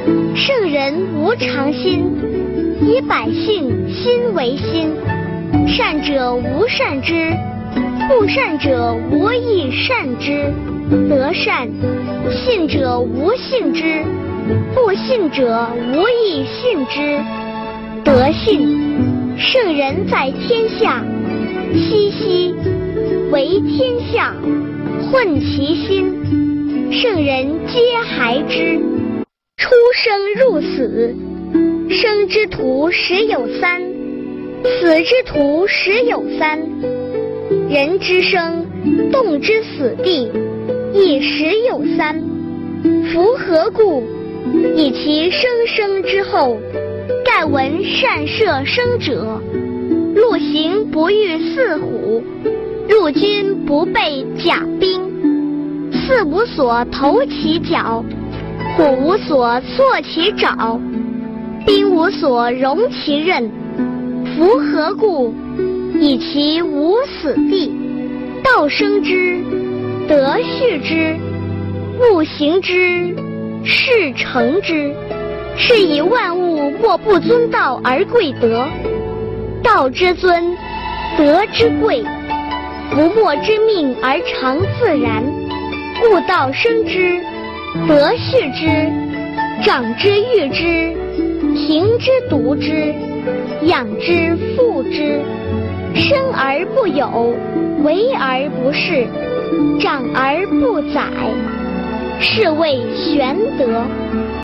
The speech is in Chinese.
圣人无常心，以百姓心为心。善者无善之，不善者无亦善之。德善，信者无信之，不信者无亦信之。德信，圣人在天下，熙熙，为天下，混其心，圣人皆孩之。出生入死，生之徒十有三，死之徒十有三。人之生，动之死地，亦十有三。夫何故？以其生之后，盖闻善射生者，陆行不遇四虎，入军不备甲兵。四无所投其脚，虎无所措其爪，兵无所容其刃。夫何故？以其无死地。道生之，德畜之，物行之，事成之。是以万物莫不尊道而贵德。道之尊，德之贵，不没之命而常自然。故道生之，德畜之，长之育之，庭之独之，养之覆之。生而不有，为而不恃，长而不宰，是谓玄德。